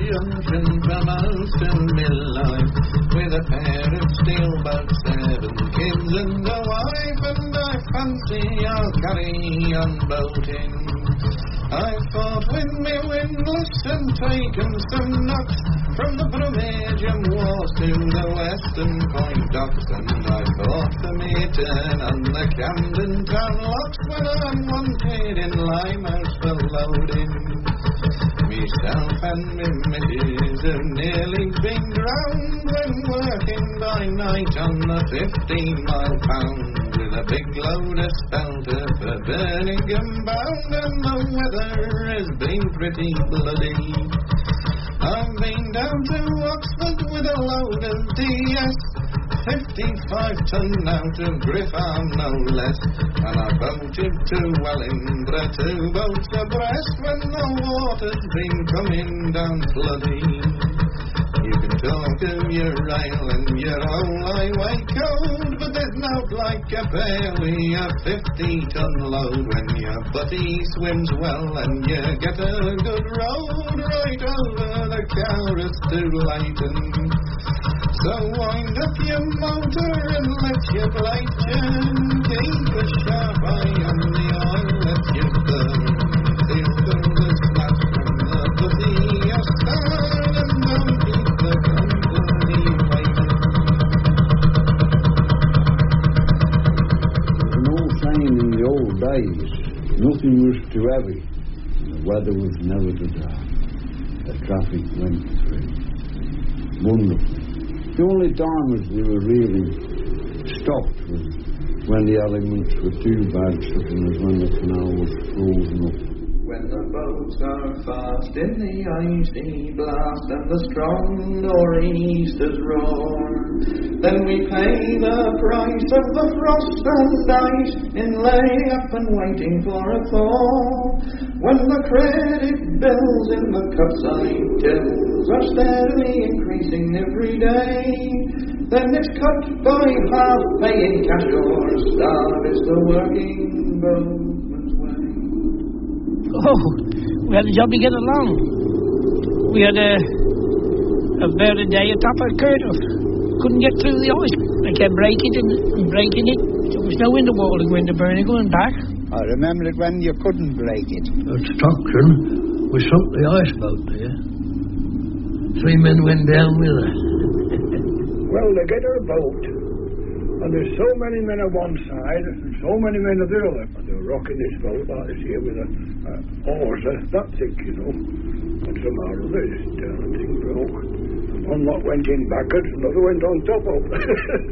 junction from house to midlife, with a pair of steelboats, 7 kids and a wife, and I fancy I'll carry on boating. I've fought with me windlass and taken some knocks from the Brummagem wharves to the Western Point docks, and I fought the Mayturn and the Camden Town locks when I'm wanted in Limehouse for loading. Myself and me missus have nearly been drowned when working by night on the 15-mile pound, with a big load of spelter for Birmingham bound, and the weather has been pretty bloody. I've been down to Oxford with a load of DS, 55-ton out of Griffarm no less, and I boated to Wellingborough, 2 boats abreast, when the water's been coming down floody. You can talk of your rail and your whole highway code, but there's not like a pair with a 50-ton load when your buddy swims well and you get a good road right over the Cowras to Leighton. So wind up your motor and let your blade turn, keep a sharp eye on the oil that you burn, feel the snatch from the buddy you're starred, and don't keep the company waiting. There was no sign in the old days. Nothing was too heavy. The weather was never too dark. The traffic went through. Wonderful. The only times we were really stopped was when the elements were too bad, such as when the canal was frozen up. When the boats are fast in the icy blast and the strong nor'easters roar, then we pay the price of the frost and ice in laying up and waiting for a thaw. When the credit bills in the cup-side tills are steadily increasing every day, then it's cut by half pay in cash or starve is the working boatman's way. Oh, we had a job to get along. We had about a day atop of Curtis. Couldn't get through the ice. I kept breaking it and breaking it. There was no window wall to go into Birmingham and back. I remember it when you couldn't break it. At Stockton, we sunk the iceboat there. 3 men went down with her. Well, they get her boat, and there's so many men on one side and so many men on the other. And they're rocking this boat like this here with a oars that thick, you know. And somehow this damn thing broke. And one lot went in backwards, another went on top of it.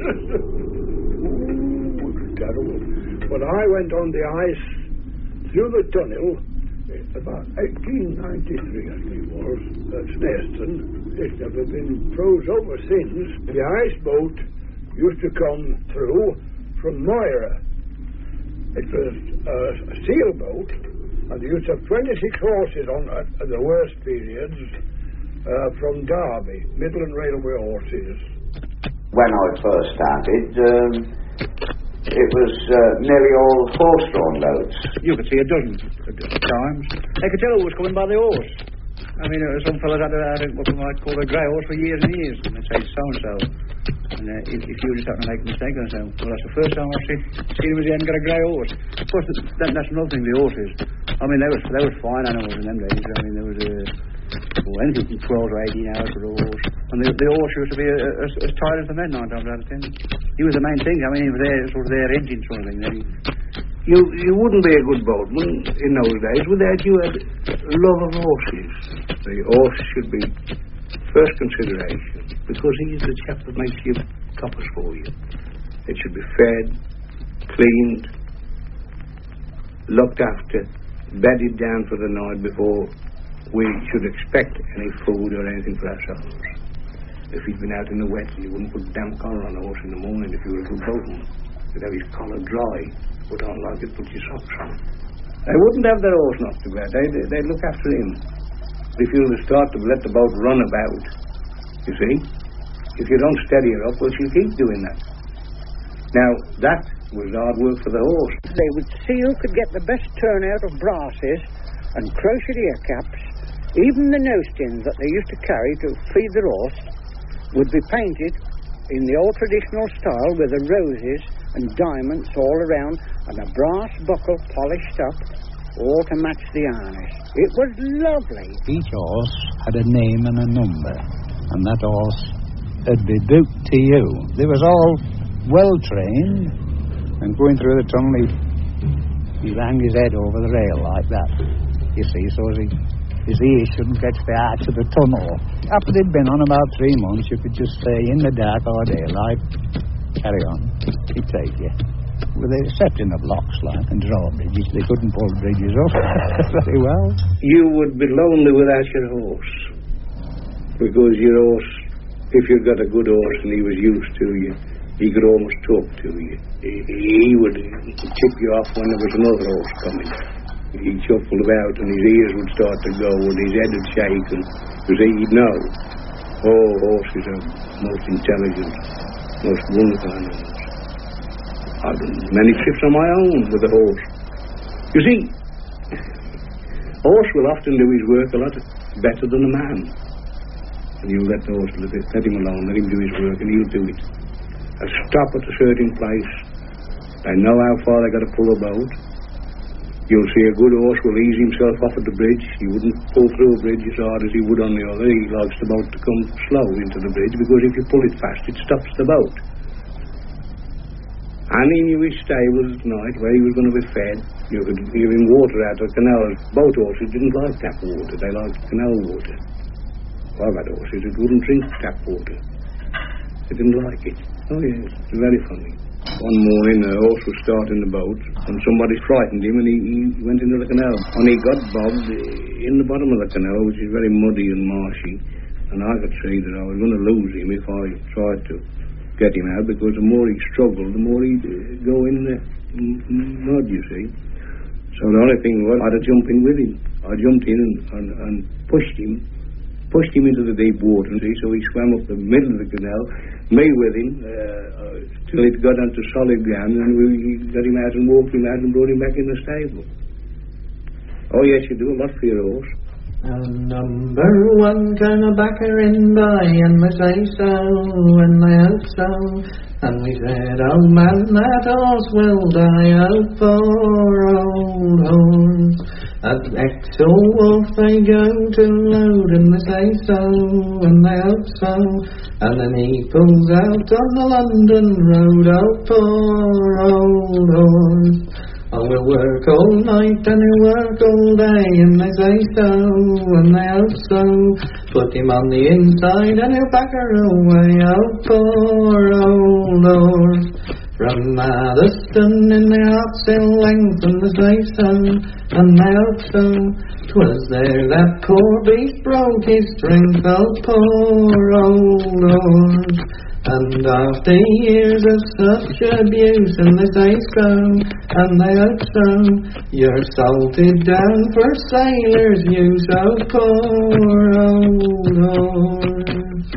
Ooh, it was terrible. But I went on the ice through the tunnel about 1893, I think it was, at Snareston. It's never been froze over since. The ice boat used to come through from Moira. It was a sailboat, and they used to have 26 horses on at the worst periods from Derby, Midland Railway horses. When I first started, it was nearly all horse-drawn loads. You could see a dozen at times. They could tell who was coming by the horse. I mean, some fellas had what we might call a grey horse for years and years, and they'd say so-and-so. And if you just happen to make a mistake, they'd say, well, that's the first time I've seen him as he hadn't got a grey horse. Of course, that's another thing, the horses. I mean, they were fine animals in them days. I mean, there was anything from 12 or 18 hours for a horse. And the horse used to be as tired as the men 9 times out of 10. He was the main thing. I mean, he was their engine sort of thing. You wouldn't be a good boatman in those days without you had love of horses. The horse should be first consideration, because he's the chap that makes your coppers for you. It should be fed, cleaned, looked after, bedded down for the night before we should expect any food or anything for ourselves. If he'd been out in the wet, you wouldn't put damp collar on a horse in the morning if you were a good boatman. You'd have his collar dry, but on like it, put your socks on. They wouldn't have their horse not to go out. They'd look after him. If you were to start to let the boat run about, you see, if you don't steady her up, well, she'll keep doing that. Now, that was hard work for the horse. They would see who could get the best turnout of brasses and crochet ear caps Even the nose tins that they used to carry to feed the horse would be painted in the old traditional style with the roses and diamonds all around and a brass buckle polished up, all to match the harness. It was lovely. Each horse had a name and a number, and that horse would be booked to you. They was all well trained, and going through the tunnel, he'd hang his head over the rail like that, you see, so his ears shouldn't catch the arch of the tunnel. After they'd been on about 3 months, you could just stay in the dark all daylight, carry on, he'd take you. With the exception of locks, like, and drawbridges, they couldn't pull bridges up very well. You would be lonely without your horse, because your horse, if you've got a good horse and he was used to you, he could almost talk to you. He would tip you off when there was another horse coming. He'd shuffle about and his ears would start to go and his head would shake, because he'd know. Oh, horses are most intelligent, most wonderful animals. I've done many trips on my own with a horse. You see, a horse will often do his work a lot better than a man. And you let the horse let him alone, let him do his work, and he'll do it. A stop at a certain place. They know how far they got to pull a boat. You'll see a good horse will ease himself off at the bridge. He wouldn't pull through a bridge as hard as he would on the other. He likes the boat to come slow into the bridge, because if you pull it fast, it stops the boat. And he knew his stables at night where he was going to be fed. You could give him water out of the canal. Boat horses didn't like tap water. They liked canal water. I've had horses that wouldn't drink tap water. They didn't like it. Oh, yes, it's very funny. One morning, the horse was starting the boat, and somebody frightened him, and he went into the canal. And he got bobbed in the bottom of the canal, which is very muddy and marshy. And I could see that I was going to lose him if I tried to get him out, because the more he struggled, the more he'd go in the mud, you see. So the only thing was, I had to jump in with him. I jumped in and pushed him into the deep water, see, so he swam up the middle of the canal, me with him, till it got onto solid ground, and we got him out and walked him out and brought him back in the stable. Oh, yes, you do a lot for your horse. Number one kind of backer in by, and we say so, and they hope so. And we said, oh man, that horse will die out for old horse. At Exel Wolf they go to load, and they say so, and they hope so. And then he pulls out on the London road, oh poor old horse. Oh, we'll work all night and he'll work all day, and they say so, and they hope so. Put him on the inside and he'll back her away, oh poor old horse. From Maddiston in the Hartshall length, and they say so, and they hope so. 'Twas there that poor beast broke his strength, oh poor old horse. And after years of such abuse, and they say so, and they hope so, you're salted down for sailors' use, oh poor old horse.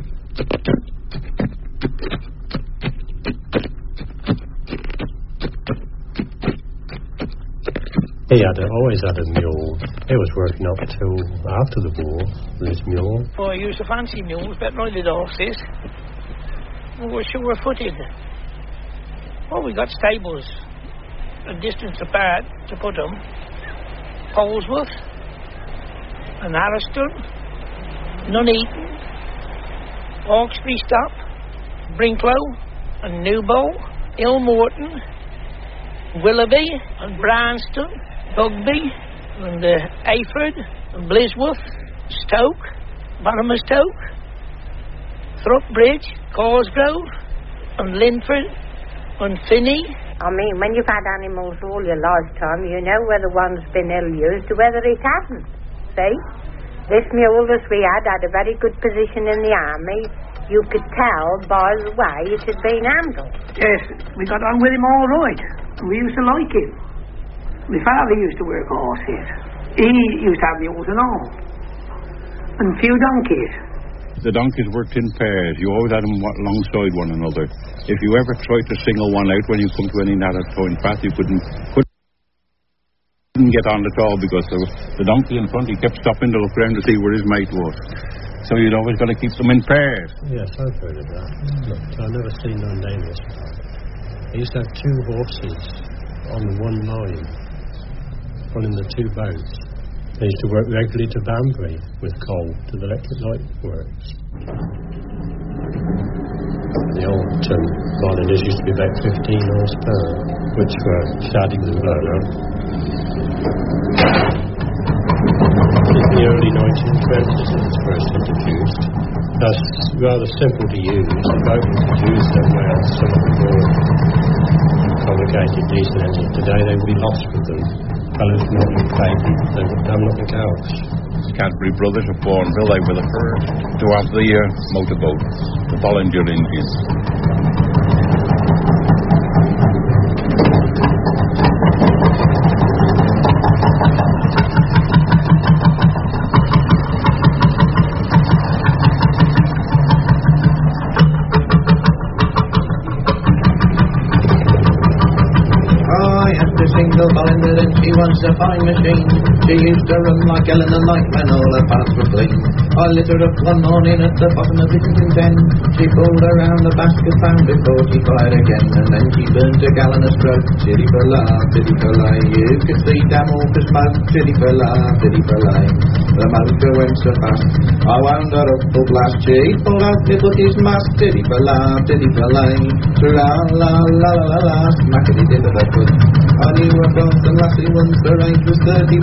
He always had a mule. He was working up to after the war with his mule. Oh, I used to fancy mules better than I did horses. We were sure-footed. Well, we got stables a distance apart to put them. Polesworth and Harriston, Nuneaton, Hawkesbury Stop, Brinklow and Newbold, Ilmorton, Willoughby and Branston, Bugby and Ayford and Blisworth, Stoke, Bottomstoke, Thrupbridge, Cosgrove and Linford and Finney. I mean, when you've had animals all your lifetime, you know whether one's been ill-used or whether it hasn't. See? This mule that we had a very good position in the army. You could tell by the way it had been handled. Yes, we got on with him all right. We used to like him. My father used to work horses. He used to have mules and all. And a few donkeys. The donkeys worked in pairs. You always had them alongside one another. If you ever tried to single one out when you come to any narrow towing path, you couldn't Didn't get on at all because the donkey in front, he kept stopping to look around to see where his mate was. So you'd always got to keep them in pairs. Yes, I've heard of that. But I've never seen no neighbours. They used to have 2 horses on one line, running the 2 boats. They used to work regularly to Banbury with coal to the electric light works. The old boilers used to be about 15 horsepower, which were shaddy and blower. In the early 1920s it was first introduced. That's rather simple to use. The boat was used that way on some of the more complicated diesel engines. Today they would be lost with them. Fellows not in patent, they would have nothing else. Cadbury brothers of Bourneville, they were the first to have the motorboat, the Bollinger engine. Single Bollinger and she was a fine machine. She used to run like hell in the night when all her parts were clean. I lit her up one morning at the bottom of Islington Den. She pulled around the basket pound before she fired again, and then she burnt a gallon of stroke. Tiddy for la, tiddy for lay. You could see damn all the smoke. Tiddy for la, tiddy for lay. The motor went so fast, I wound her up full blast. She pulled out the butty's mast. Tiddy for la, tiddy for lay. La la la la la la. Smackety did the foot. I knew a Boston lassie once, her age was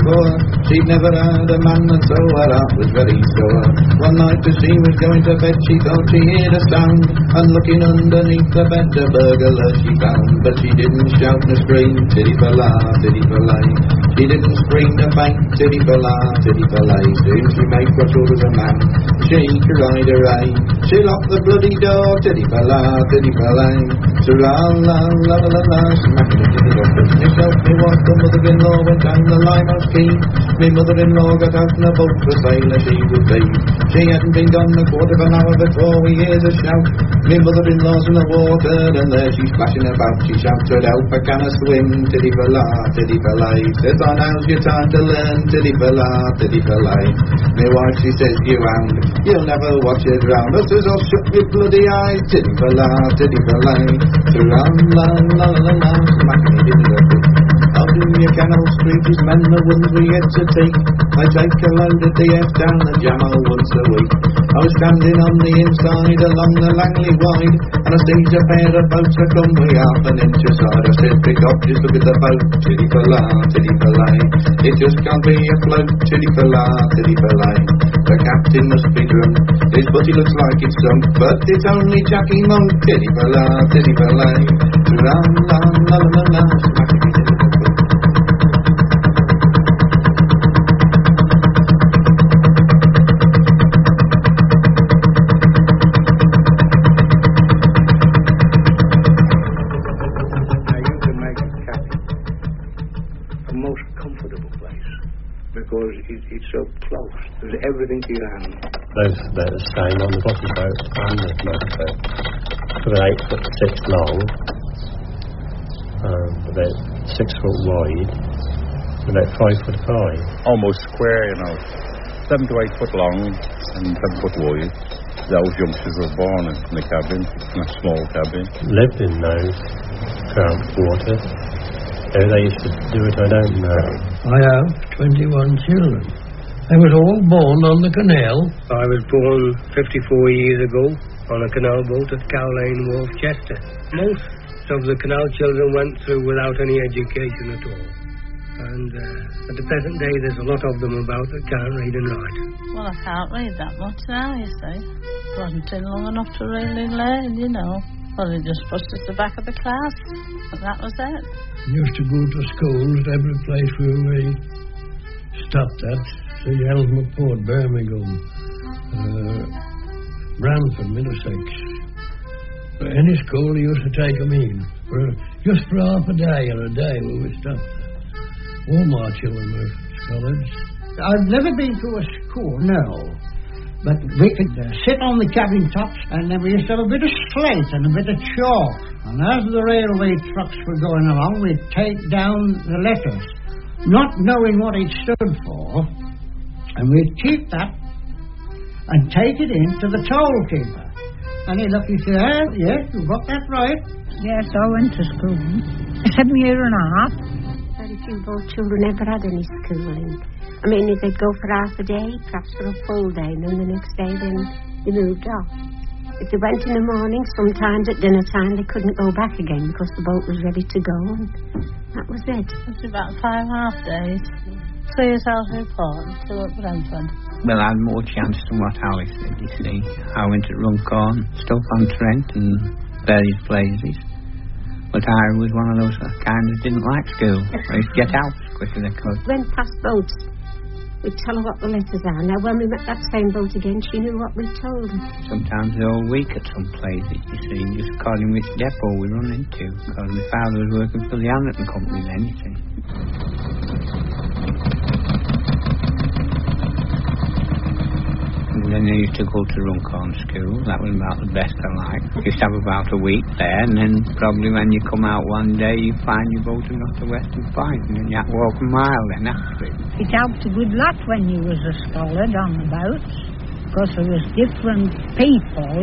34. She'd never had a man, and so her heart was very sore. One night as she was going to bed, she thought she heard a sound, and looking underneath the bed, a burglar she found. But she didn't shout nor scream, tiddy for la, tiddy for lay. She didn't scream nor faint, tiddy for la, tiddy for lay. Soon she made what sure was a man, she cried hooray. She locked the bloody door, tiddy for la, tiddy for lay. So la la la la la, smacking it into the foot. Myself, me wife, the mother-in-law went down the Limehouse Quay. Me mother-in-law got out in a boat for sailor she would be. She hadn't been gone a quarter of an hour before we hears a shout. Me mother-in-law's in the water, and there she's splashing about. She shouted out, I canna swim, tiddy for la, tiddy for lay. Says, oh, now's your time to learn, tiddy for la, tiddy for lay. Me wife, she says, you hound, you'll never watch it drown. I says, I'll shut your bloody eyes, tiddy for la, tiddy for lay. So la la la la la, smacking it in the foot. Out in your Canal Street is men the ones we get to take. I take a load at the F down the Jammo once a week. I was standing on the inside along the Langley Wide, and I sees a pair of boats that come way half an inch aside. I said, pick up, just look at the boat, tiddy for la, tiddy for lay. It just can't be afloat, tiddy for la, tiddy for lay. The captain must be drunk, his butty looks like it's sunk, but it's only Jackie Monk, tiddy for la, tiddy for lay. La la la la la, smacking it in the foot. Because it's so close. There's everything to your hand. Both the same on the bottom boat and the motorboat. About 8'6" long, about 6 foot wide, about 5'5". Almost square, you know. 7 to 8 foot long and 7 foot wide. Those youngsters were born in the cabin, in a small cabin. Lived in those cramped quarters. How they used to do it, I don't know. I have 21 children. They was all born on the canal. I was born 54 years ago on a canal boat at Cow Lane Wharf, Chester. Most of the canal children went through without any education at all. And at the present day, there's a lot of them about that can't read and write. Well, I can't read that much now, you see. Wasn't in long enough to really learn, you know. Well, they just pushed us to the back of the class, and that was it. We used to go to schools at every place where we stopped at. St. Helens McPort, Birmingham, Bramford, Middlesex. Any school we used to take them in, just for half a day or a day when we stopped. All my children were scholars. I've never been to a school, no. But we could sit on the cabin tops, and then we used to have a bit of slate and a bit of chalk. And as the railway trucks were going along, we'd take down the letters. not knowing what it stood for, and we'd keep that and take it in to the toll keeper. And he'd look and say, yes, you've got that right. Yes, I went to school. 7 years and a half. Very few both children ever had any schooling. I mean, if they'd go for half a day, perhaps for a full day, and then the next day then they moved off. If they went in the morning, sometimes at dinner time they couldn't go back again because the boat was ready to go, and that was it. It's about 5 half days. So yourself important to at Brentford. Well, I had more chance than what Alice did, you see. I went to Runcorn, Stoke-on-Trent and various places. But I was one of those kind that didn't like school. I used to get out as quick as I could. Went past boats. We'd tell her what the letters are. Now, when we met that same boat again, she knew what we told her. Sometimes the whole week at some places, you see, just according which depot we run into. Because my father was working for the Anderton Company then, you see. And then I used to go to Runcorn School. That was about the best I liked. Used to have about a week there, and then probably when you come out one day, you find your boat and got to Western Point, and then you have to walk a mile then after it. It helped a good lot when you was a scholar on the boats, because there was different people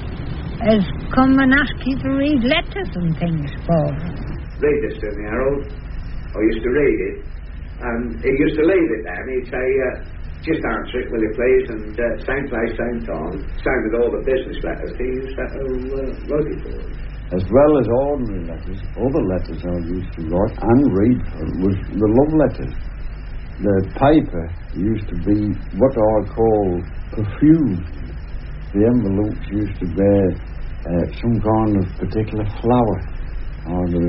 as come and ask you to read letters and things for them. Read this to me, Harold. I used to read it, and he used to leave it there, and he'd say, just answer it, will you please, and same place, same time. Same with all the business letters. He used to write it for us. As well as ordinary letters, other letters I used to write and read was the love letters. The paper used to be what I call perfused. The envelopes used to bear some kind of particular flower, either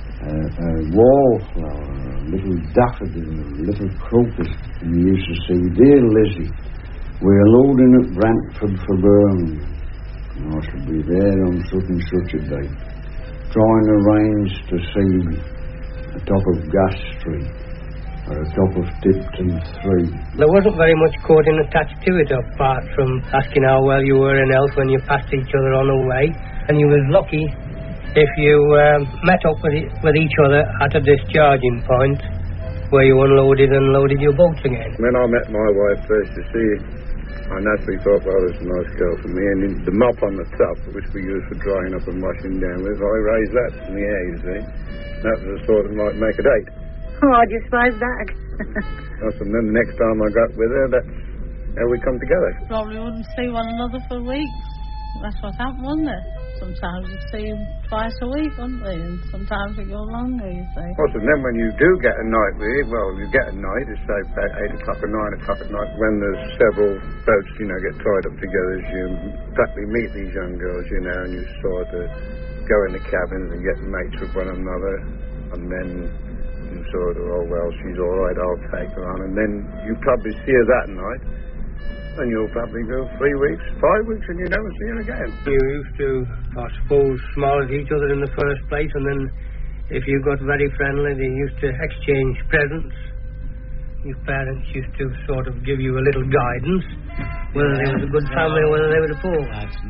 a wallflower, a little daffodil, a little crocus. And you used to say, "Dear Lizzie, we're loading at Brentford for Birmingham. And I shall be there on such and such a day. Try and arrange to see me atop of Gas Street or atop of Tipton 3. There wasn't very much courting attached to it, apart from asking how well you were in health when you passed each other on the way. And you was lucky if you met up with each other at a discharging point where you unloaded and loaded your boats again. When I met my wife first, you see, I naturally thought, well, there's a nice girl for me. And the mop on the top, which we used for drying up and washing down with, I raised that in the air, you see. That was the sort that might make a date. Oh, I just raised that. And then the next time I got with her, that's how we come together. Probably wouldn't see one another for weeks. That's what happened, wasn't it? Sometimes you'd see them twice a week, wouldn't they? And sometimes it go longer, you say. And then when you do get a night with, well, you get a night, it's say about 8 o'clock or 9 o'clock at night, when there's several boats, get tied up together, you practically meet these young girls, and you sort of go in the cabins and get mates with one another, and then you sort of, oh, well, she's all right, I'll take her on, and then you probably see her that night, and you'll probably go 3 weeks, 5 weeks, and you never see her again. You used to, I suppose, smile at each other in the first place, and then if you got very friendly, they used to exchange presents. Your parents used to sort of give you a little guidance, whether they were a good family or whether they were the poor. That's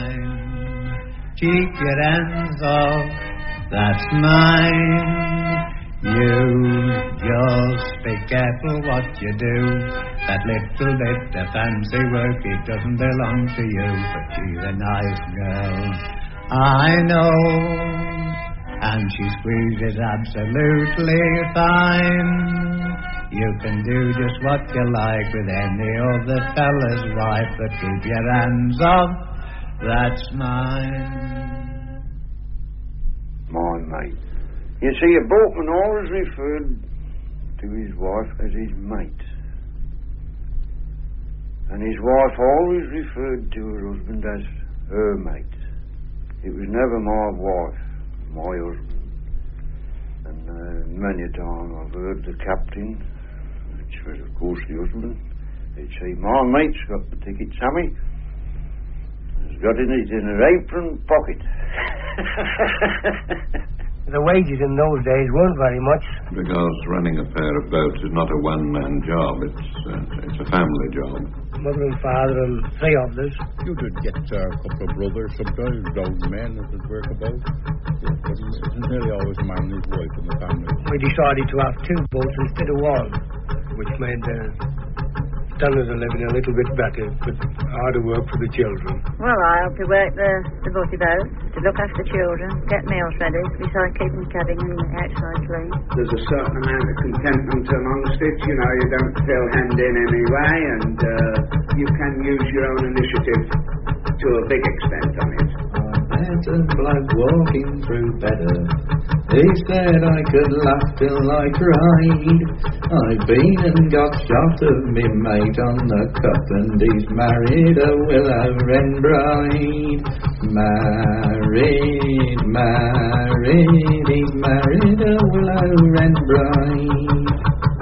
mine. Keep your hands off. That's mine. You just be careful what you do. That little bit of fancy work, it doesn't belong to you. But she's a nice girl, I know. And she squeezes absolutely fine. You can do just what you like with any other fella's wife. But keep your hands off, that's mine. Mine, mate. You see, a boatman always referred to his wife as his mate. And his wife always referred to her husband as her mate. It was never my wife, my husband. And many a time I've heard the captain, which was of course the husband, he'd say, "My mate's got the ticket, Sammy. He's got it in her apron pocket." The wages in those days weren't very much. Because running a pair of boats is not a one-man job, it's a family job. mother and father and 3 of us. You did get a couple of brothers sometimes, old men that would work about. Yeah, but it's nearly always a man and his wife in the family. We decided to have 2 boats instead of 1, which made the standard of living a little bit better, but harder work for the children. Well, I have to work the boaty boat, to look after children, get meals ready, besides keeping cabin and outside clean. There's a certain amount of contentment amongst it, you know, you don't feel hemmed in any way, and you can use your own initiative to a big extent on it. I met a bloke walking through Bedder. He said I could laugh till I cried. I've been and got shot of me mate on the cup, and he's married a willow wren bride. Married, married, he's married a willow wren bride.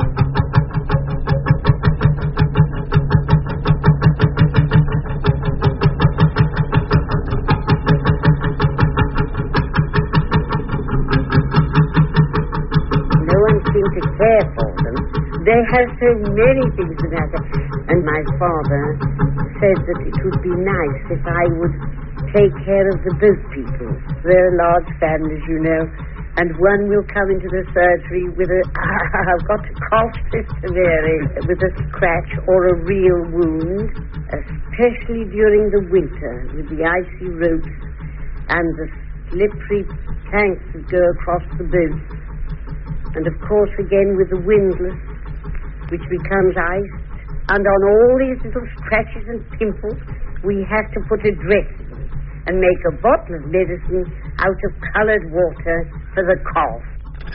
Care for them. They have so many things the matter. And my father said that it would be nice if I would take care of the boat people. They're large families, you know, and one will come into the surgery with I've got to cough, Sister Mary, with a scratch or a real wound, especially during the winter with the icy ropes and the slippery planks that go across the boat. And of course again with the windlass, which becomes iced. And on all these little scratches and pimples, we have to put a dressing and make a bottle of medicine out of coloured water for the cough.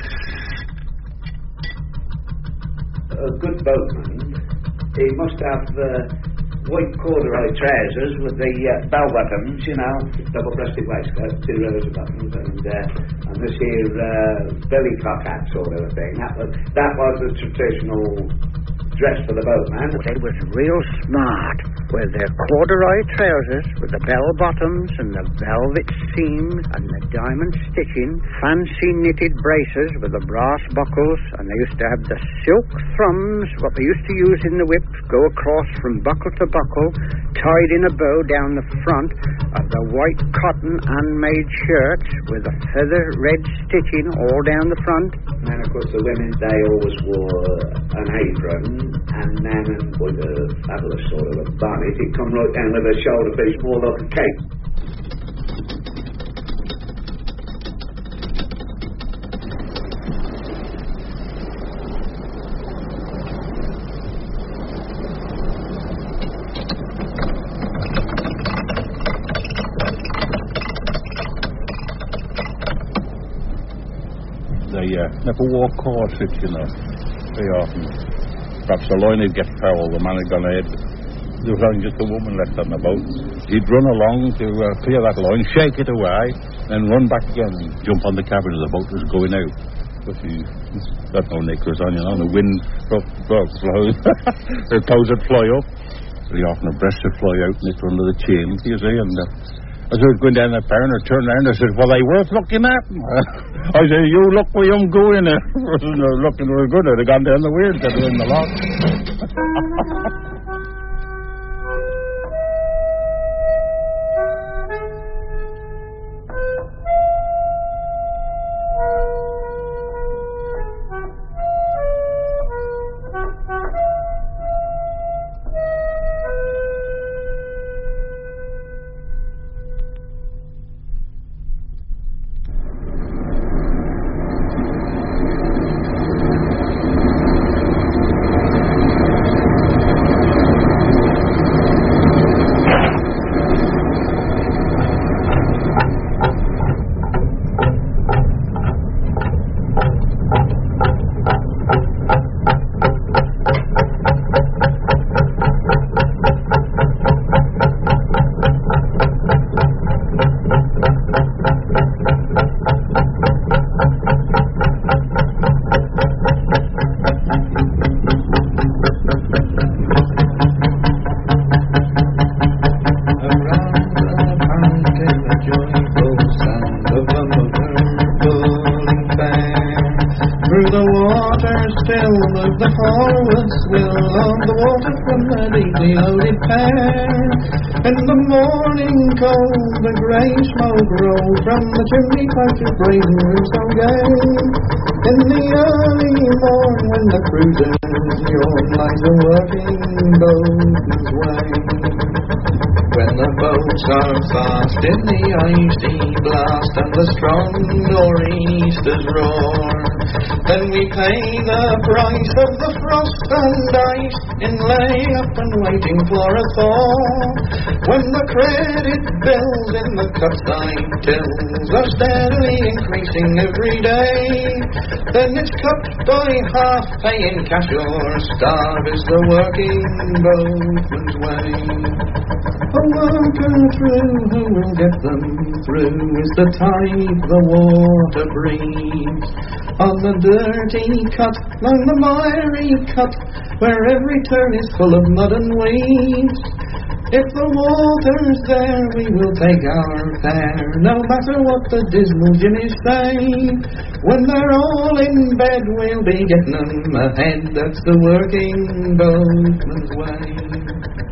A good boatman, he must have white corduroy trousers with the bell buttons, you know, double-breasted waistcoat, 2 rows of buttons, and this here belly cock hat sort of a thing. That was the traditional dress for the boatman. They was real smart, with their corduroy trousers, with the bell bottoms and the velvet seams and the diamond stitching, fancy knitted braces with the brass buckles, and they used to have the silk thrums, what they used to use in the whips, go across from buckle to buckle, tied in a bow down the front of the white cotton handmade shirts with the feather red stitching all down the front. And of course the women, they always wore an apron, and then with a fabulous sort of a bonnet. It come right down with a shoulder piece, more like a cape. They never wore corsets, you know, very often. Perhaps the line would get foul, the man had gone ahead. There was only just a woman left on the boat. He'd run along to clear that line, shake it away, then run back again and jump on the cabin as the boat was going out. But he got no knickers on, you know, and the wind blows. Her clothes would fly up. Very often her breasts would fly out and it's under the chin, you see, and as I was going down that barn, I turned around and I said, "Well, they worth looking at?" I said, "You look where I'm going." Looking real good. I'd have gone down the weir instead of in the lot. Through the water still the the forwards will on the water from the deeply loaded pair. In the morning cold, the grey smoke rolled from the chimney pipes of brazen roofs so gay. In the early morn, when the cruisers yawn like the working boatman's way. When the boats are fast in the icy blast and the strong nor'easters roar, then we pay the price of the frost and ice in laying up and waiting for a thaw. When the credit bills in the cut-side tills are steadily increasing every day, then it's cut by half, paying cash or starve is the working boatman's way. A worker through who will get them through is the type the water breathes. On the dirty cut, along the miry cut, where every turn is full of mud and weeds. If the water's there, we will take our fare, no matter what the dismal jimmies say. When they're all in bed, we'll be getting them ahead, that's the working boatman's way.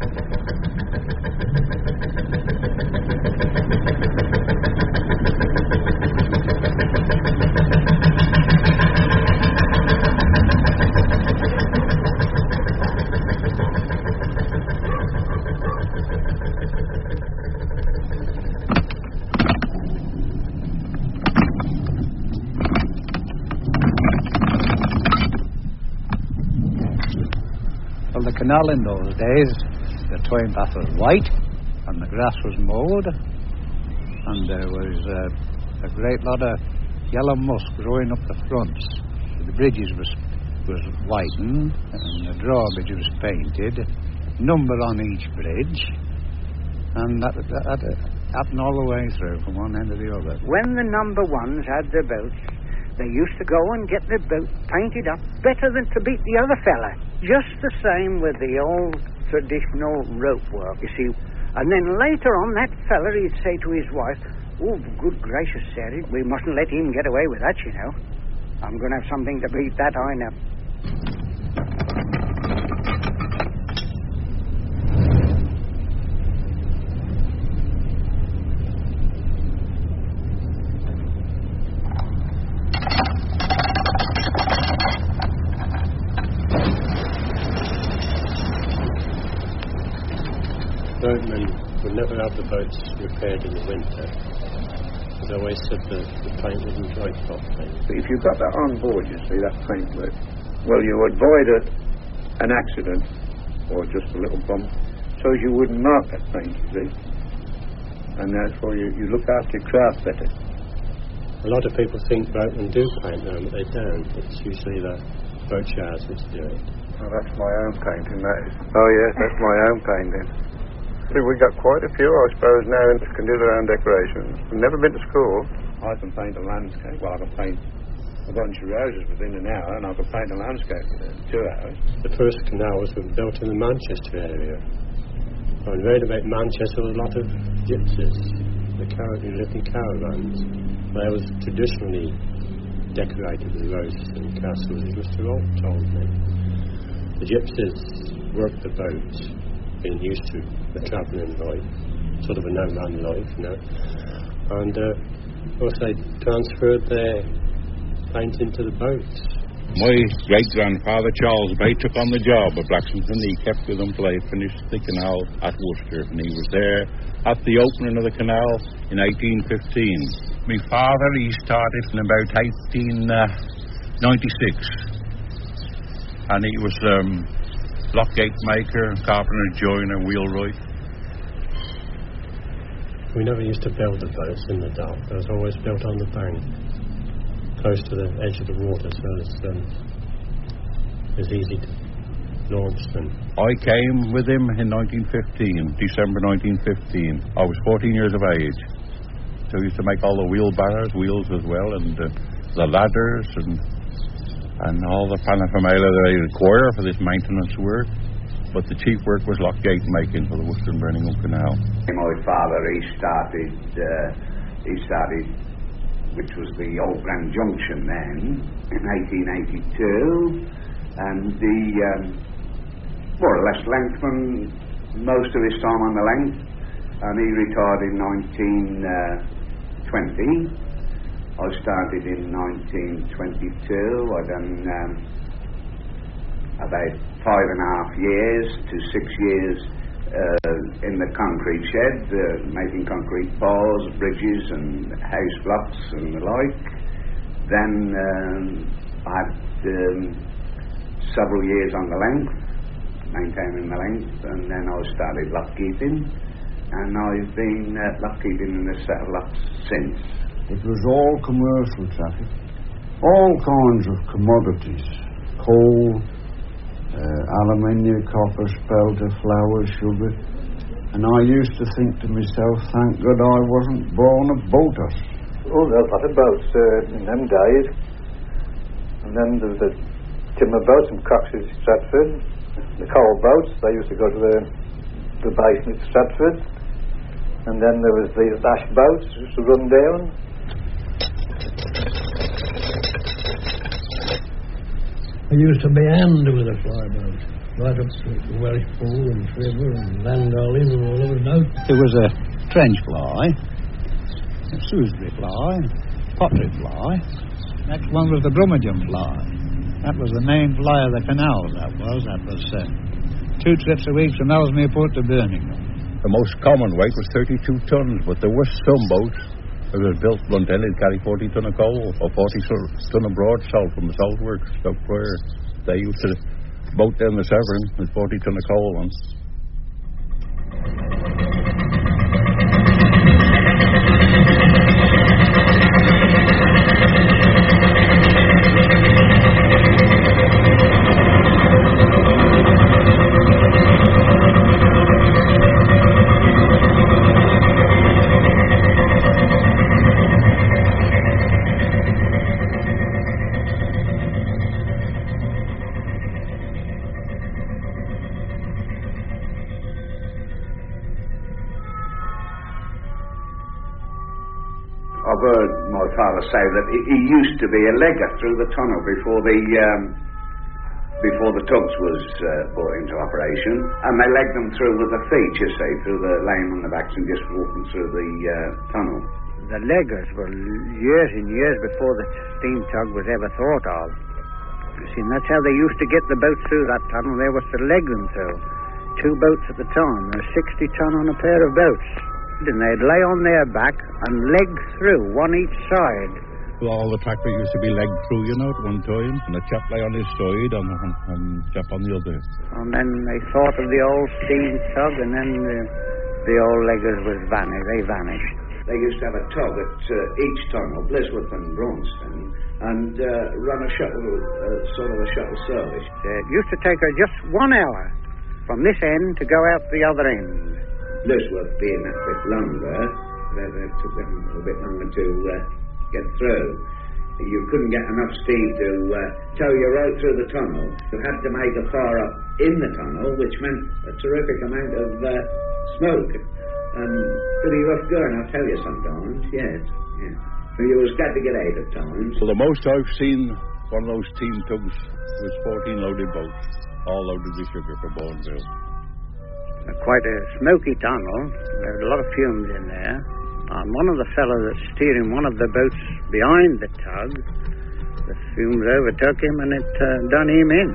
The canal in those days, the Toynbeth was white and the grass was mowed, and there was a great lot of yellow moss growing up the fronts. The bridges was whitened and the drawbridge was painted, number on each bridge, and that happened all the way through from one end to the other. When the number ones had their boats, they used to go and get their boat painted up better than to beat the other fella. Just the same with the old traditional rope work, you see. And then later on, that fella, he'd say to his wife, "Oh, good gracious, Sarah, we mustn't let him get away with that, you know. I'm going to have something to beat that, I know." Boatmen would never have the boats repaired in the winter. They always said the paint wouldn't dry properly. If you've got that on board, you see, that paintwork, well, you avoid an accident or just a little bump, so as you wouldn't mark that paint, you see. And therefore you look after your craft better. A lot of people think boatmen do paint now, but they don't. It's usually the boat yards that do it. Oh, that's my own painting, that is. Oh, yes, that's my own painting. We've got quite a few, I suppose, now that can do their own decorations. I've never been to school. I can paint a landscape. Well, I can paint a bunch of roses within an hour, and I can paint a landscape within 2 hours. The first canals were built in the Manchester area. I read about Manchester, there was a lot of gypsies. They lived in caravans. They was traditionally decorated with roses and castles, as Mr. Holt told me. The gypsies worked the boats, being used to the travelling life, sort of a no-man life, you know. And also they transferred their paint into the boats. My great-grandfather, Charles Bay, took on the job of blacksmithing. He kept with them till they finished the canal at Worcester, and he was there at the opening of the canal in 1815. My father, he started in about 1896, and he was lockgate maker, carpenter, joiner, wheelwright. We never used to build the boats in the dock. They was always built on the bank, close to the edge of the water, so it's easy to launch them. I came with him in 1915, December 1915. I was 14 years of age. So we used to make all the wheels as well, and the ladders and all the paraphernalia that they require for this maintenance work. But the chief work was lockgate making for the Worcester and Birmingham Canal. My father, he started, which was the Old Grand Junction then, in 1882, And the more or less lengthman most of his time on the length, and he retired in 1920. I started in 1922. I done about 5.5 years to 6 years in the concrete shed, making concrete bars, bridges and house blocks and the like. Then I had several years on the length, maintaining the length, and then I started lock keeping, and I've been lock keeping in a set of locks since. It was all commercial traffic, all kinds of commodities, coal, aluminium, copper, spelter, flour, sugar, and I used to think to myself, thank God I wasn't born a boater. Oh, there was a lot of boats in them days, and then there was the timber boats from Cox's Stratford, the coal boats. They used to go to the basin at Stratford, and then there was the lash boats used to run down. I used to be hand with a flyboat, right up to Welsh Pool and Trevor and Landolin and all over boat. There was a trench fly, a Shrewsbury fly, pottery fly. Next one was the Brummagem fly. That was the main fly of the canal, that was. That was 2 trips a week from Ellesmere Port to Birmingham. The most common weight was 32 tons, but there were some boats that were built blunt ended, carry 40 ton of coal or 40 ton of broad salt from the salt works, Stoke Prairie. They used to boat down the Severn with 40 ton of coal on. I've heard my father say that he used to be a legger through the tunnel before the tugs was brought into operation, and they legged them through with their feet, you see, through the laying on the backs and just walking through the tunnel. The leggers were years and years before the steam tug was ever thought of. You see, and that's how they used to get the boats through that tunnel. They was to leg them through. 2 boats at the time. There were 60 ton on a pair of boats. And they'd lay on their back and leg through, one each side. Well, all the tractors used to be legged through, you know, at one time. And the chap lay on his side and chap on the other. And then they thought of the old steam tug, and then the old leggers was vanished. They vanished. They used to have a tug at each tunnel, Blisworth and Braunston, and run a shuttle, sort of a shuttle service. It used to take her just 1 hour from this end to go out the other end. Blisworth being that bit longer, it took them a bit longer to get through. You couldn't get enough steam to tow you right through the tunnel. You had to make a fire up in the tunnel, which meant a terrific amount of smoke. And pretty rough going, I'll tell you sometimes, yes. Yeah. So you was glad to get out at times. Well, the most I've seen one of those steam tugs was 14 loaded boats, all loaded with sugar for Bourneville. Quite a smoky tunnel. There were a lot of fumes in there. And one of the fellows that's steering one of the boats behind the tug, the fumes overtook him and it done him in.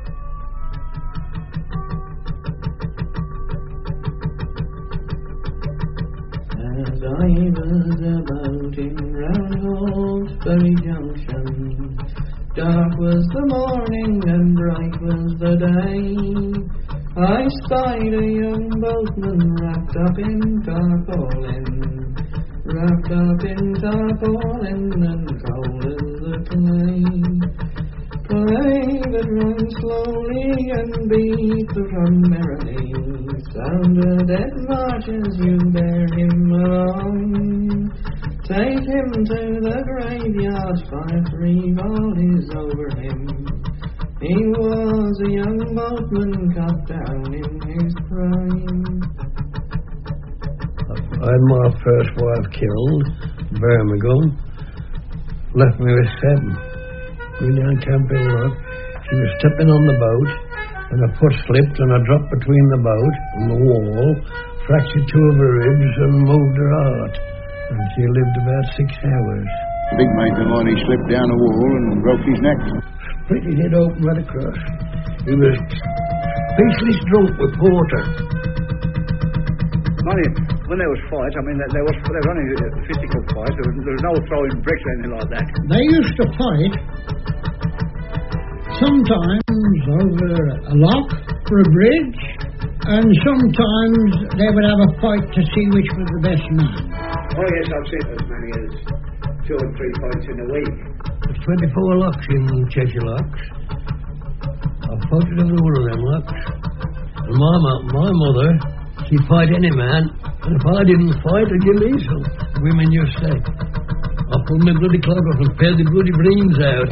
As I was about in round Hawkesbury Junction, dark was the morning and bright was the day. I spied a young boatman wrapped up in tarpaulin, and cold as the clay. Play that ran slowly and beat the drum merrily, sounded at march as you bear him along. Take him to the graveyard, 5-3 ball is over him. He was a young boatman cut down in his prime. I had my first wife killed, Birmingham. Left me with 7. Went down Campbell Rock. She was stepping on the boat, and her foot slipped, and I dropped between the boat and the wall, fractured two of her ribs, and moved her heart. And she lived about 6 hours. The big mate of mine, he slipped down a wall and broke his neck. Split his head open right across. He was speechless drunk with porter. Money, when there was fights, I mean, there was only physical fights. There was no throwing bricks or anything like that. They used to fight sometimes over a lock for a bridge, and sometimes they would have a fight to see which was the best man. Oh yes, I've seen as many as 2 or 3 fights in a week. There's 24 locks in Cheshire Locks. I've fought at every one of them locks. And my mother, she'd fight any man, and if I didn't fight, I'd give me some. Women used to say, I pulled my bloody clog off and pared the bloody brains out.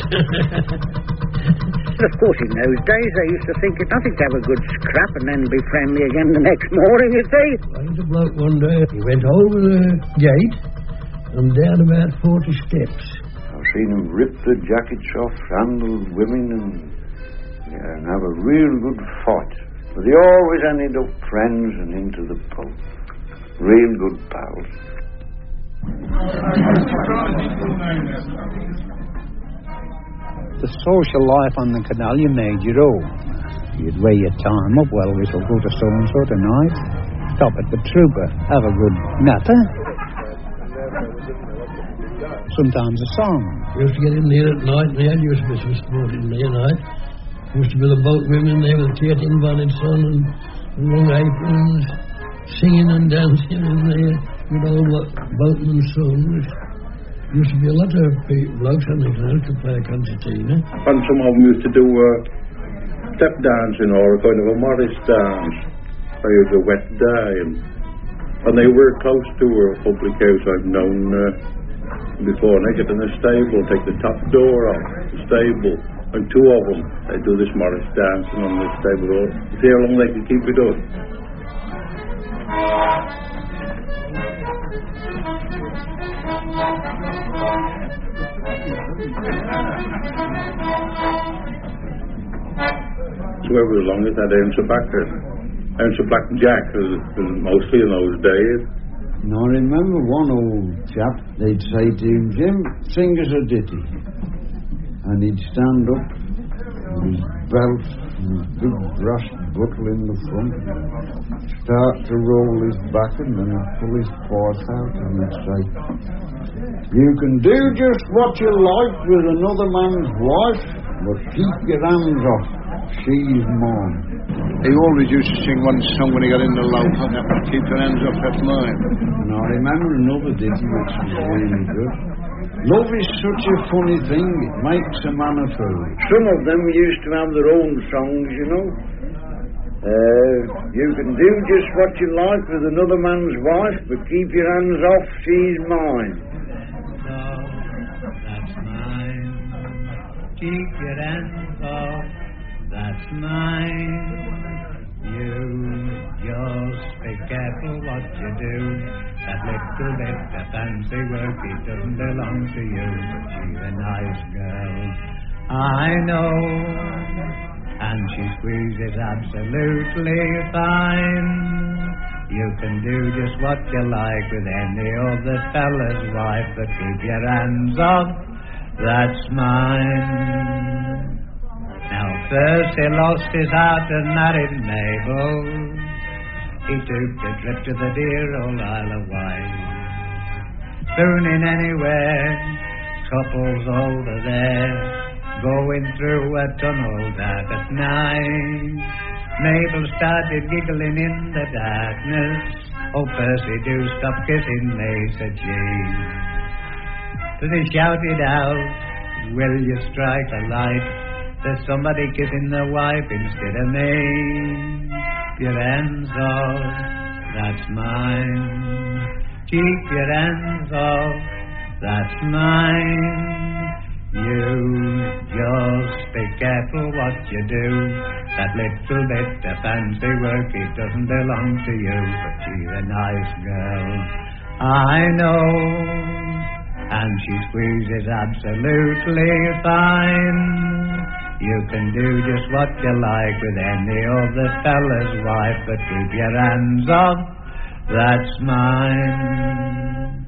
Of course, in those days, they used to think it nothing to have a good scrap and then be friendly again the next morning, you see. I had a bloke one day, he went over the gate and down about 40 steps. I've seen him rip the jackets off, handle women, and have a real good fight. But they always ended up friends and into the pub. Real good pals. The social life on the canal, you made your own. You'd weigh your time up. Well, we shall go to so-and-so tonight. Stop at the Trooper. Have a good natter. Sometimes a song. We used to get in there at night, and there used to be some sport in there at night. Used to be the boat women there with tin bonnets on and long aprons, singing and dancing in there with old boatmen's songs. Used to be a lot of blokes on the canal to play a concertina. And some of them used to do step dancing or a kind of a Morris dance. It was a wet day, and they were close to a public house I've known before. And they get in the stable, take the top door off the stable, and 2 of them, they do this Morris dancing on the stable door. See how long they can keep it up. Whoever was longest had ounce of blackjack, mostly in those days. And I remember one old chap, they'd say to him, Jim, sing us a ditty. And he'd stand up with his belt and his big brass buckle in the front, start to roll his back, and then he'd pull his paws out and he'd say, you can do just what you like with another man's wife, but keep your hands off. She's mine. He always used to sing one song when he got in the loaf, and that was keep your hands off, that's mine. And I remember another ditty which was really good. Love is such a funny thing, it makes a man a fool. Some of them used to have their own songs, you know. You can do just what you like with another man's wife, but keep your hands off, she's mine. That's mine. Keep your hands off, that's mine. You just be careful what you do. That little bit of fancy work, it doesn't belong to you, but she's a nice girl, I know. And she squeezes absolutely fine. You can do just what you like with any other fella's wife, but keep your hands off, that's mine. Now first he lost his heart and married Mabel. He took a trip to the dear old Isle of Wight. Spooning anywhere, couples over there, going through a tunnel dark at night. Mabel started giggling in the darkness. Oh, Percy, do stop kissing me, said she. Then he shouted out, will you strike a light? There's somebody kissing the wife instead of me. Your hands off, that's mine. Keep your hands off, that's mine. You just be careful what you do. That little bit of fancy work, it doesn't belong to you, but she's a nice girl, I know. And she squeezes absolutely fine. You can do just what you like with any other fella's wife, but keep your hands off, that's mine.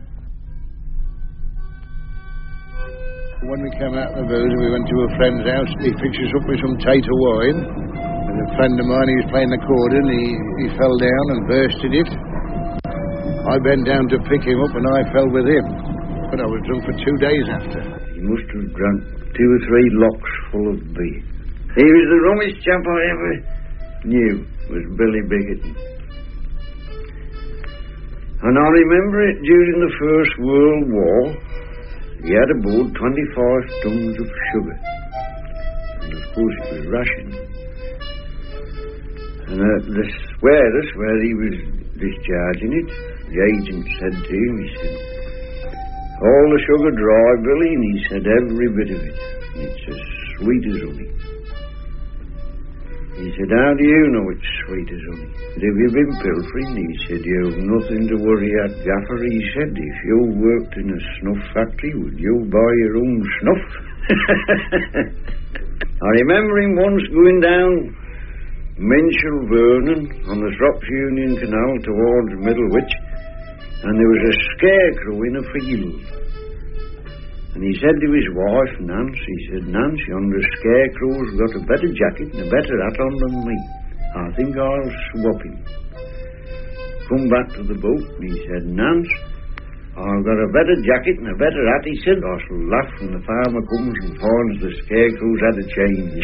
When we came out of the booze, we went to a friend's house. He fixed us up with some tater wine. And a friend of mine, he was playing the accordion. He fell down and bursted it. I bent down to pick him up, and I fell with him. But I was drunk for 2 days after. He must have drunk 2 or 3 locks full of beer. He was the rummest chap I ever knew, was Billy Bickerton. And I remember it during the First World War. He had aboard 25 tons of sugar. And of course it was rationed. And the warehouse where he was discharging it, the agent said to him, he said, all the sugar dry, Billy, and he said every bit of it. And it's as sweet as honey. He said, how do you know it's sweet as honey? Have you been pilfering? He said, you've nothing to worry at, Gaffer. He said, if you worked in a snuff factory, would you buy your own snuff? I remember him once going down Menshel Vernon on the Shrops Union Canal towards Middlewich, and there was a scarecrow in a field. And he said to his wife, Nance, he said, Nance, yonder scarecrow's got a better jacket and a better hat on than me. I think I'll swap him. Come back to the boat, and he said, Nance, I've got a better jacket and a better hat. He said, I shall laugh when the farmer comes and finds the scarecrow's had a change.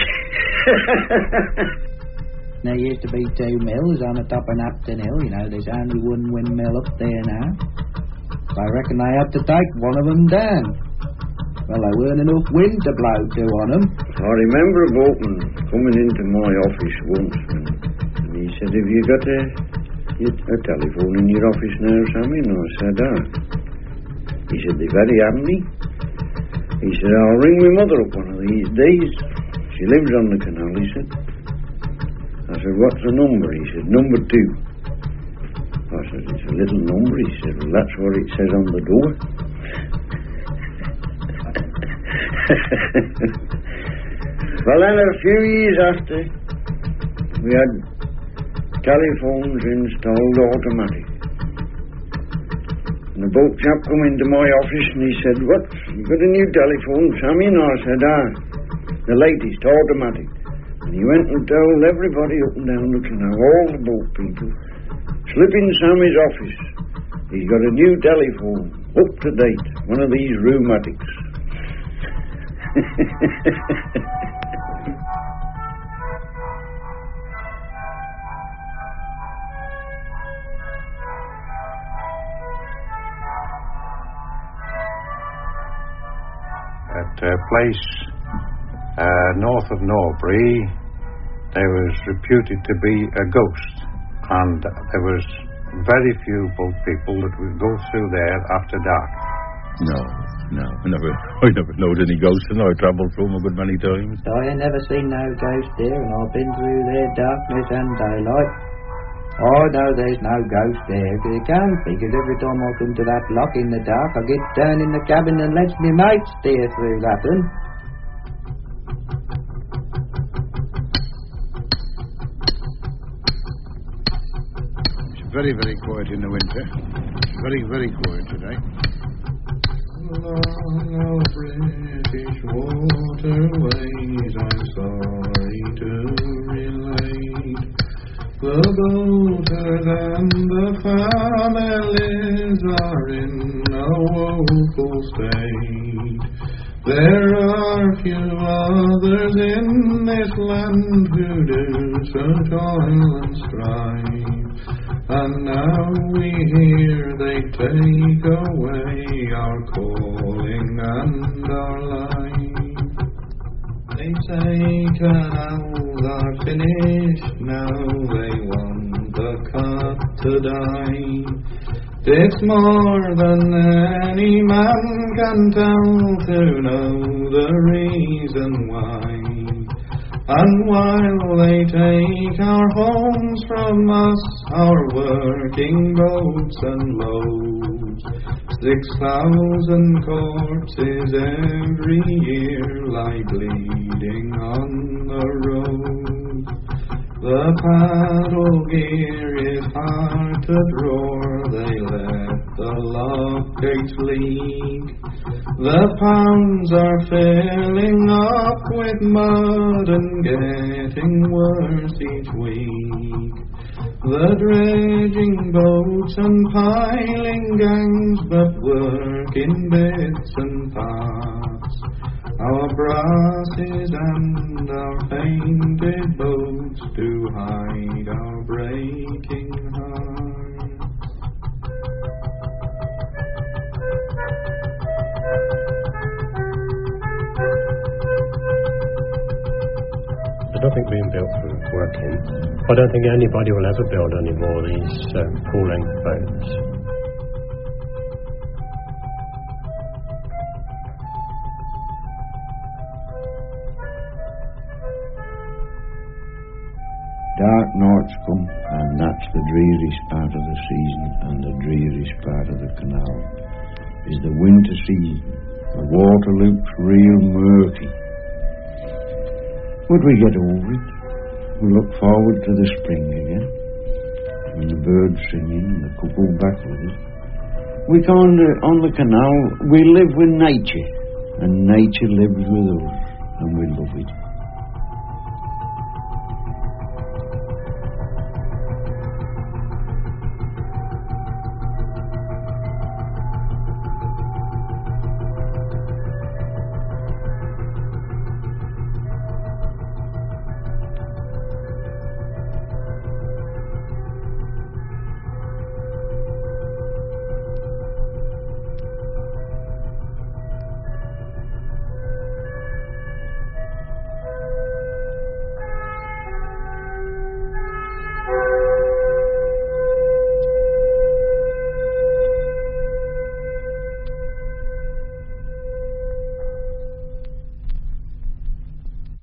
There used to be 2 mills on the top of Napton Hill. You know, there's only one windmill up there now. I reckon they had to take one of them down. Well, there weren't enough wind to blow 2 on them. I remember a boatman coming into my office once, and he said, have you got a telephone in your office now, Sammy? And I said, He said, they're very handy. He said, I'll ring my mother up one of these days. She lives on the canal, he said. I said, what's the number? He said, number 2. I said, it's a little number. He said, well, that's what it says on the door. Well, then a few years after, we had telephones installed automatic. And the boat chap come into my office and he said, what, you got a new telephone, Sammy? And I said, the latest, automatic. And he went and told everybody up and down the canal, all the boat people, slip in Sammy's office. He's got a new telephone, up to date, one of these rheumatics. At a place north of Norbury, there was reputed to be a ghost, and there was very few boat people that would go through there after dark. No. I never knowed any ghosts, and I travelled through them a good many times. I ain't never seen no ghost there, and I've been through there darkness and daylight. I know there's no ghost there, because it can't be, because every time I come to that lock in the dark, I get down in the cabin and lets me mate steer through that one. It's very, very quiet in the winter. It's very, very quiet today. Along the British waterways, I'm sorry to relate, the boaters and the families are in a woeful state. There are few others in this land who do so toil and strive, and now we hear they take away our calling and our life. They say canals are finished, now they want the cut to die. It's more than any man can tell to know the reason why. And while they take our homes from us, our working boats and loads, 6,000 corpses every year lie bleeding on the road. The paddle gear is hard to draw, they let the lock gates leak. The ponds are filling up with mud and getting worse each week. The dredging boats and piling gangs but work in bits and parts. Our brasses and our painted boats do hide our breaking hearts. There's nothing being built for working. I don't think anybody will ever build any more of these full-length boats. Dark nights come, and that's the dreariest part of the season, and the dreariest part of the canal is the winter season. The water looks real murky. But we get over it. We look forward to the spring again, and the birds singing and the cuckoo back with us. We on the canal, we live with nature, and nature lives with us, and we love it.